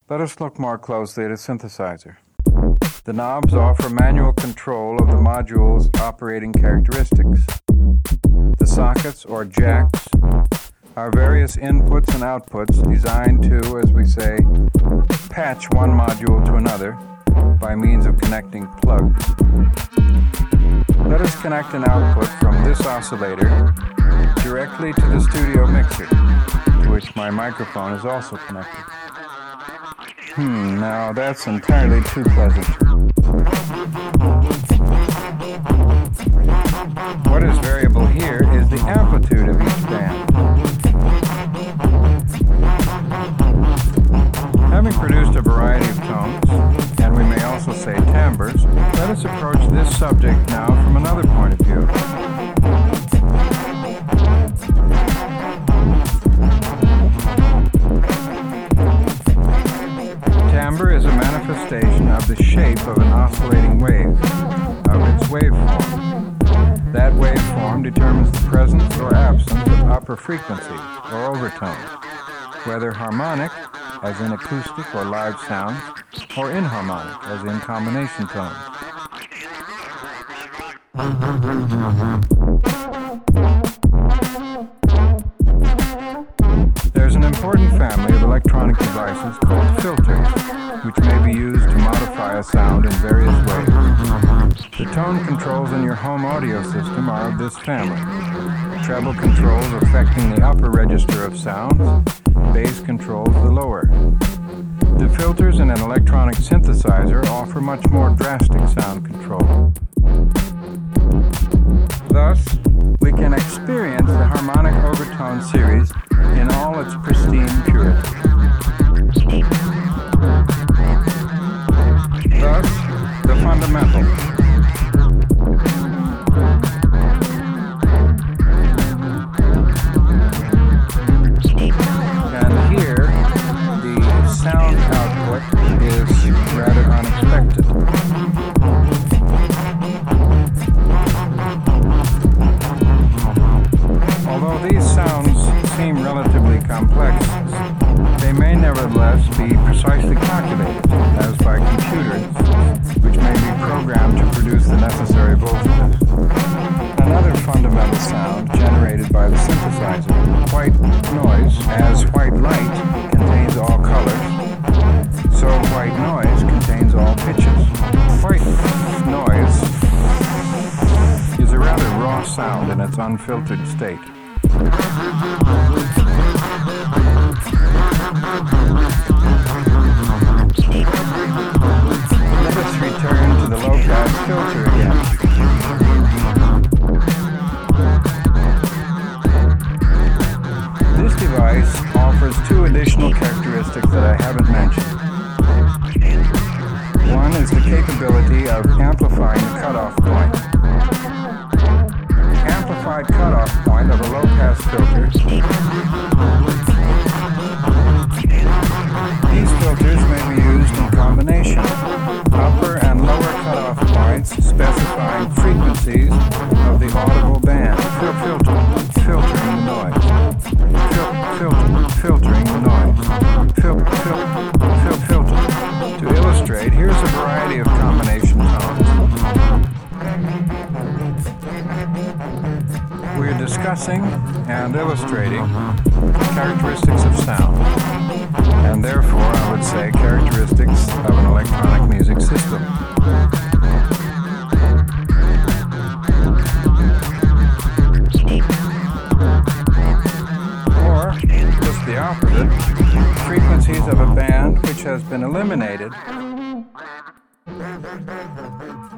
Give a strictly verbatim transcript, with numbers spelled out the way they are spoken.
Let us look more closely at a synthesizer. The knobs offer manual control of the module's operating characteristics. The sockets, or jacks, are various inputs and outputs designed to, as we say, patch one module to another by means of connecting plugs. Let us connect an output from this oscillator directly to the studio mixer, to which my microphone is also connected. Hmm, now that's entirely too pleasant. What is variable here is the amplitude of each band. Having produced a variety of tones, and we may also say timbres, let us approach this subject now from another point of view. Timbre is a manifestation of the shape of an oscillating wave, of its waveform. That waveform determines the presence or absence of upper frequency, or overtones, whether harmonic, as in acoustic or live sounds, or inharmonic, as in combination tones. There's an important family of electronic devices called filters, which may be used to modify a sound in various ways. The tone controls in your home audio system are of this family. Treble controls affecting the upper register of sounds, bass controls the lower. The filters in an electronic synthesizer offer much more drastic sound control. Thus, we can experience the harmonic overtone series in all its pristine purity. Thus, the fundamental. And here, the sound output is rather unexpected. Although these sounds seem relatively complex, they may nevertheless be precisely calculated, as by computers, which may be programmed to produce the necessary voltages. Another fundamental sound generated by the synthesizer, white noise, as white light contains all colors, so white noise contains all pitches. White noise is a rather raw sound in its unfiltered state. Let us return to the low-pass filter again. This device offers two additional characteristics that I haven't mentioned. One is the capability of amplifying the cutoff point. Amplified cutoff point of a low-pass filter. These filters may be used in combination. Upper and lower cutoff points specifying frequencies of the audible band. Fil filter, filtering the noise. Fil filter, filtering the noise. Fil fil fil filter. To illustrate, here's a variety of combination tones. We are discussing and illustrating characteristics of sound, and therefore I would say characteristics of an electronic music system. Or, just the opposite, frequencies of a band which has been eliminated